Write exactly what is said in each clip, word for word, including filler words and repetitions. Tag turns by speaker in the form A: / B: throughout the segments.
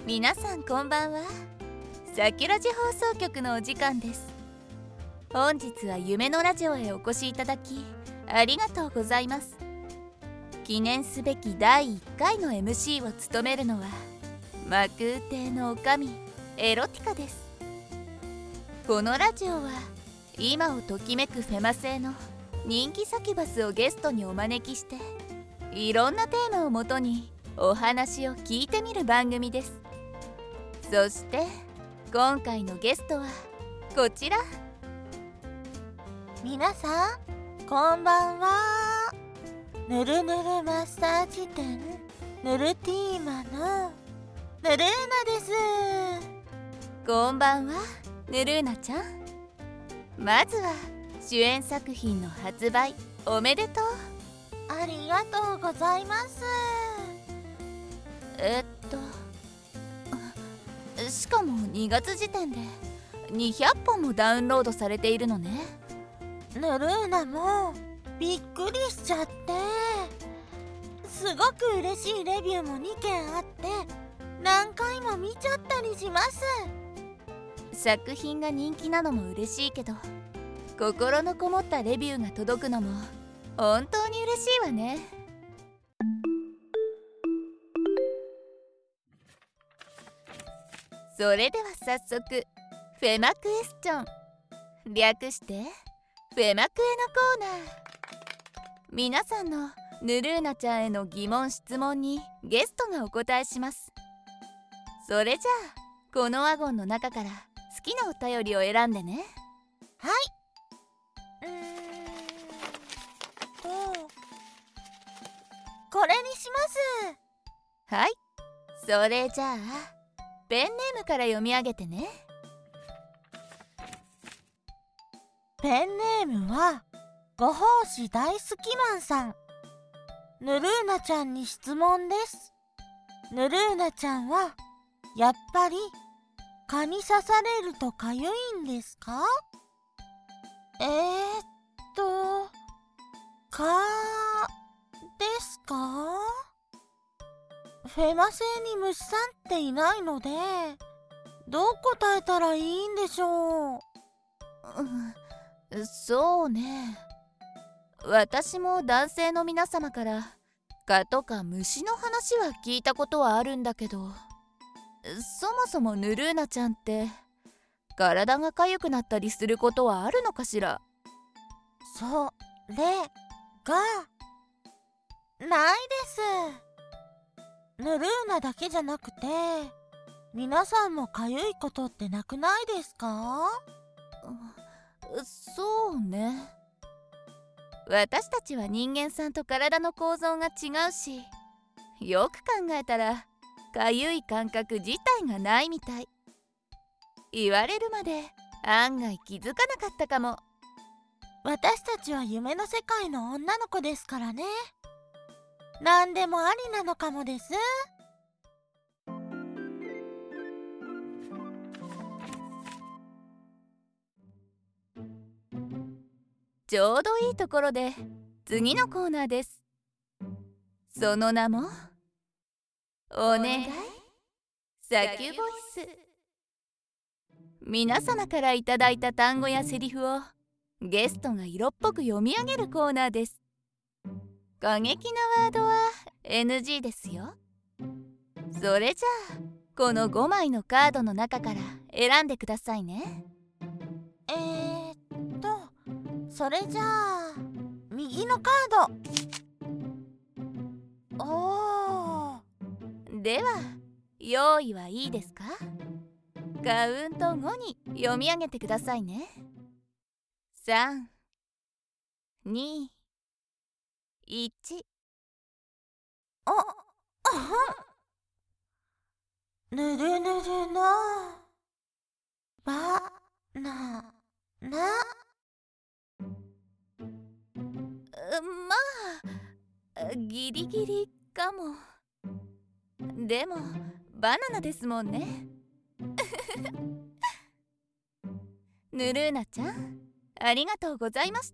A: 皆さんこんばんは。さきラジ放送局のお時間です。本日は夢のラジオへお越しいただきありがとうございます。記念すべきだいいっかいの エムシー を務めるのは魔空亭の女将エロティカです。このラジオは今をときめくフェマ性の人気サキュバスをゲストにお招きしていろんなテーマをもとにお話を聞いてみる番組です。そして今回のゲストはこちら。
B: 皆さんこんばんは。ぬるぬるマッサージ店ぬるティーマのぬるーなです。
A: こんばんはぬるーなちゃん。まずは主演作品の発売おめでとう。
B: ありがとうございます。
A: えっとしかもにがつ時点でにひゃっぽんもダウンロードされているのね。
B: ぬるーなもびっくりしちゃって、すごく嬉しいレビューもにけんあって何回も見ちゃったりします。
A: 作品が人気なのも嬉しいけど、心のこもったレビューが届くのも本当に嬉しいわね。それでは早速フェマクエスチョン、略してフェマクエのコーナー。皆さんのぬるーなちゃんへの疑問質問にゲストがお答えします。それじゃあこのワゴンの中から好きなお便りを選んでね。
B: はい。うーんとこれにします。
A: はい。それじゃあペンネームから読み上げてね。
B: ペンネームはご奉仕大好きマンさん。ぬるーなちゃんに質問です。ぬるーなちゃんはやっぱり蚊に刺されるとかゆいんですか？えーっと蚊ですか？フェマ星に虫さんっていないのでどう答えたらいいんでしょう。
A: うん、そうね。私も男性の皆様から蚊とか虫の話は聞いたことはあるんだけど、そもそもぬるーなちゃんって体が痒くなったりすることはあるのかしら？
B: それがないです。ぬるーなだけじゃなくて皆さんもかゆいことってなくないですか？
A: そうね。私たちは人間さんと体の構造が違うし、よく考えたらかゆい感覚自体がないみたい。言われるまで案外気づかなかったかも。
B: 私たちは夢の世界の女の子ですからね。何でもありなのかもです。
A: ちょうどいいところで次のコーナーです。その名もお願いサキュボイス。皆様からいただいた単語やセリフをゲストが色っぽく読み上げるコーナーです。過激なワードは エヌジー ですよ。それじゃあこのごまいのカードの中から選んでくださいね。
B: えーっとそれじゃあ右のカード。お
A: ーでは用意はいいですか？カウントごに読み上げてくださいね。さん、に、いち。
B: あ、あぬるぬるのバナナ。
A: まあギリギリかも。でもバナナですもんね。ぬるーなちゃんありがとうございました。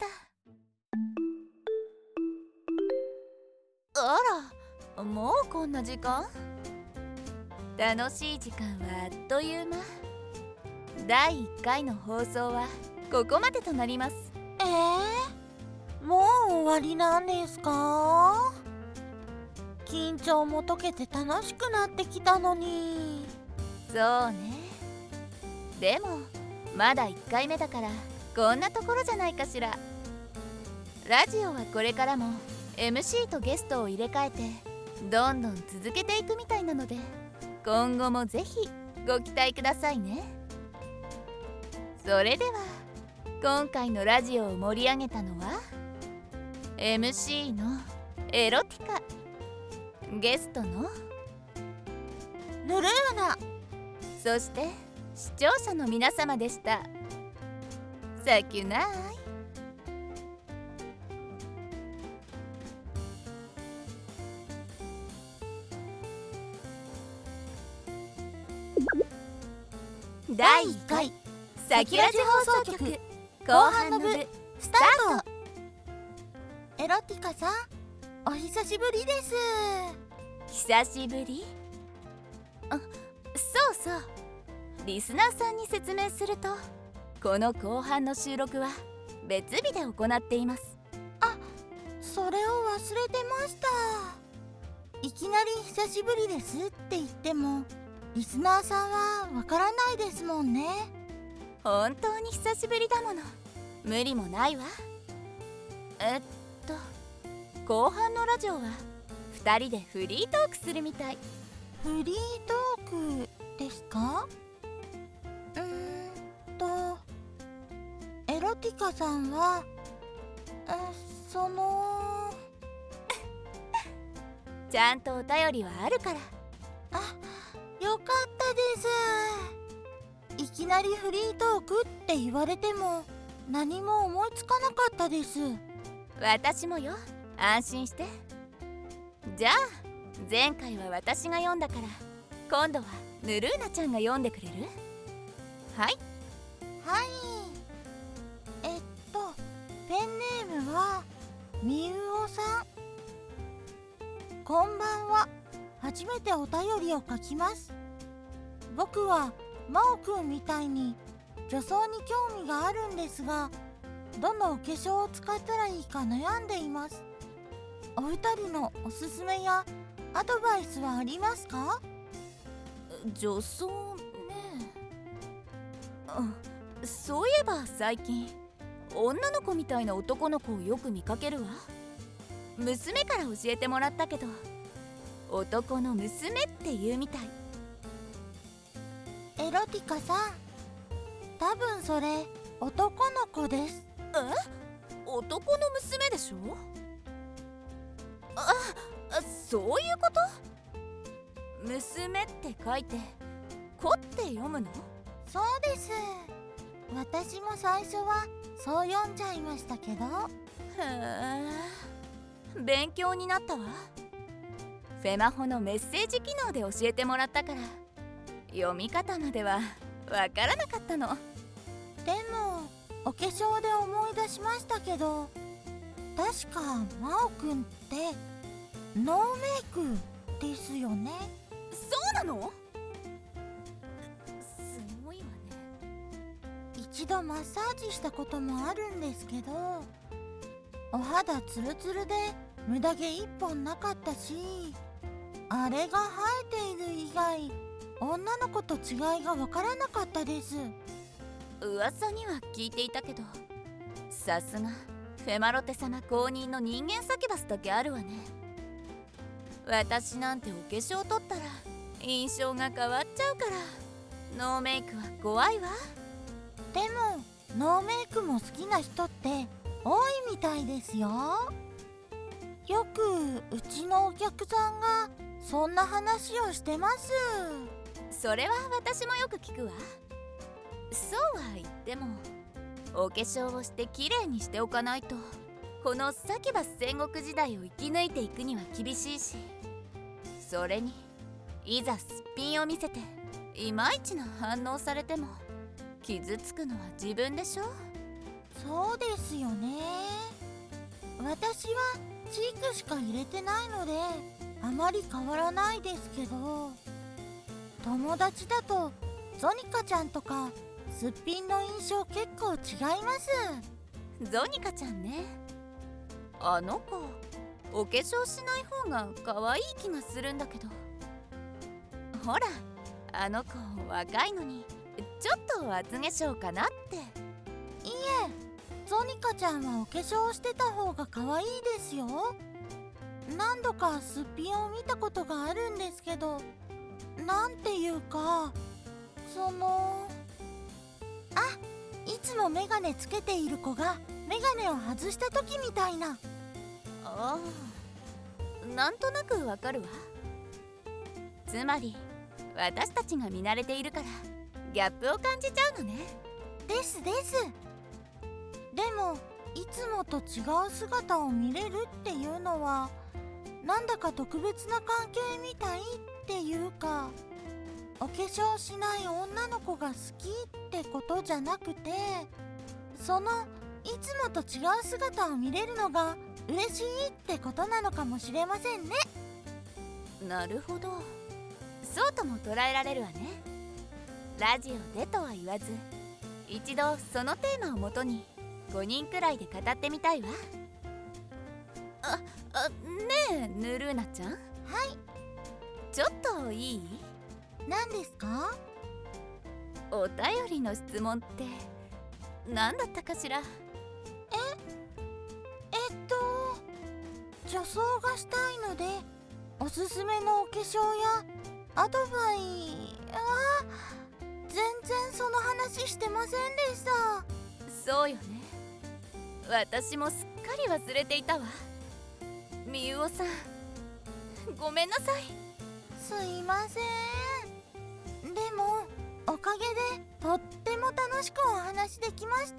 A: あら、もうこんな時間？ 楽しい時間はあっという間。だいいっかいの放送はここまでとなります。
B: えー、もう終わりなんですか？緊張も解けて楽しくなってきたのに。
A: そうね。でもまだいっかいめだからこんなところじゃないかしら。ラジオはこれからも エムシー とゲストを入れ替えてどんどん続けていくみたいなので、今後もぜひご期待くださいね。それでは今回のラジオを盛り上げたのは エムシー のエロティカ、ゲストの
B: ヌルーナ、
A: そして視聴者の皆様でした。さきゅない。だいいっかいさきラジ放送局後半の部スタート。
B: エロティカさん、お久しぶりです。
A: 久しぶり。あ、そうそう、リスナーさんに説明すると、この後半の収録は別日で行っています。
B: あ、それを忘れてました。いきなり久しぶりですって言ってもリスナーさんはわからないですもんね。
A: 本当に久しぶりだもの、無理もないわ。えっと後半のラジオはふたりでフリートークするみたい。
B: フリートークですか？うーんとエロティカさんはえその
A: ちゃんとお便りはあるから。
B: あ、よかったです。いきなりフリートークって言われても何も思いつかなかったです。
A: 私もよ、安心して。じゃあ前回は私が読んだから、今度はヌルーナちゃんが読んでくれる？はい。
B: はい。えっとペンネームはみゆおさん。こんばんは。初めてお便りを書きます。僕は真央くんみたいに女装に興味があるんですが、どのお化粧を使ったらいいか悩んでいます。お二人のおすすめやアドバイスはありますか？
A: 女装ね。うん、そういえば最近女の子みたいな男の子をよく見かけるわ。娘から教えてもらったけど、男の娘って言うみたい。
B: エロティカさん、多分それ男の子です。
A: え？男の娘でしょ？あ、そういうこと？娘って書いて子って読むの？
B: そうです。私も最初はそう読んじゃいましたけど。
A: へえ、勉強になったわ。フェマホのメッセージ機能で教えてもらったから、読み方まではわからなかったの。
B: でもお化粧で思い出しましたけど、確か真央くんってノーメイクですよね。
A: そうなの？すごいわね。
B: 一度マッサージしたこともあるんですけど、お肌ツルツルで無駄毛一本なかったし、あれが生えている以外女の子と違いがわからなかったです。
A: 噂には聞いていたけど、さすがフェマロテ様公認の人間サキュバスだけあるわね。私なんてお化粧取ったら印象が変わっちゃうから、ノーメイクは怖いわ。
B: でもノーメイクも好きな人って多いみたいですよ。よくうちのお客さんがそんな話をしてます。
A: それは私もよく聞くわ。そうは言ってもお化粧をして綺麗にしておかないと、このサキュバス戦国時代を生き抜いていくには厳しいし、それにいざすっぴんを見せていまいちな反応されても傷つくのは自分でしょ。
B: そうですよね。私はチークしか入れてないのであまり変わらないですけど、 友達だとゾニカちゃんとかすっぴんの印象結構違います。
A: ゾニカちゃんね。あの子お化粧しない方が可愛い気がするんだけど。ほらあの子若いのにちょっと厚化粧かなって。
B: いえ、ゾニカちゃんはお化粧してた方が可愛いですよ。何度かすっぴんを見たことがあるんですけど、なんていうかそのあ、いつもメガネつけている子がメガネを外した時みたいな。
A: ああ、なんとなくわかるわ。つまり私たちが見慣れているからギャップを感じちゃうのね。
B: ですです。でもいつもと違う姿を見れるっていうのはなんだか特別な関係みたいっていうか、お化粧しない女の子が好きってことじゃなくて、そのいつもと違う姿を見れるのが嬉しいってことなのかもしれませんね。
A: なるほど、そうとも捉えられるわね。ラジオでとは言わず一度そのテーマをもとにごにんくらいで語ってみたいわ。あ、あ、ねえヌルーナちゃん。
B: はい。
A: ちょっといい？
B: 何ですか？
A: お便りの質問って何だったかしら？
B: ええっと女装がしたいのでおすすめのお化粧やアドバイあ全然その話してませんでした。
A: そうよね、私もすっかり忘れていたわ。みゆおさんごめんなさい。
B: すいません。でもおかげでとっても楽しくお話できました。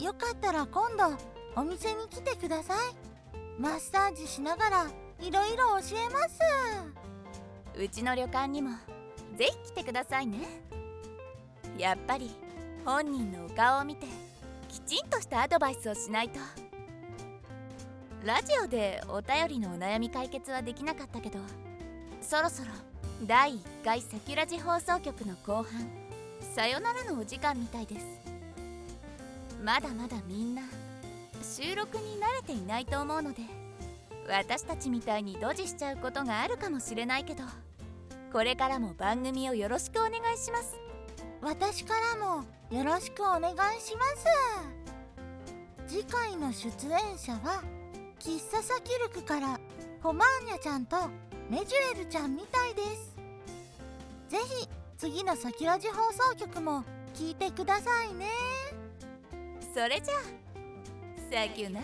B: よかったら今度お店に来てください。マッサージしながらいろいろ教えます。
A: うちの旅館にもぜひ来てくださいね。やっぱり本人のお顔を見てきちんとしたアドバイスをしないと。ラジオでお便りのお悩み解決はできなかったけど、そろそろだいいっかいサキラジ放送局の後半さよならのお時間みたいです。まだまだみんな収録に慣れていないと思うので、私たちみたいにドジしちゃうことがあるかもしれないけど、これからも番組をよろしくお願いします。
B: 私からもよろしくお願いします。次回の出演者は喫茶サキルクからポマーニャちゃんとメジュエルちゃんみたいです。ぜひ次のサキラジ放送局も聞いてくださいね。
A: それじゃあサキュナイ。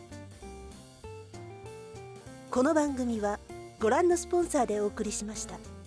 C: この番組はご覧のスポンサーでお送りしました。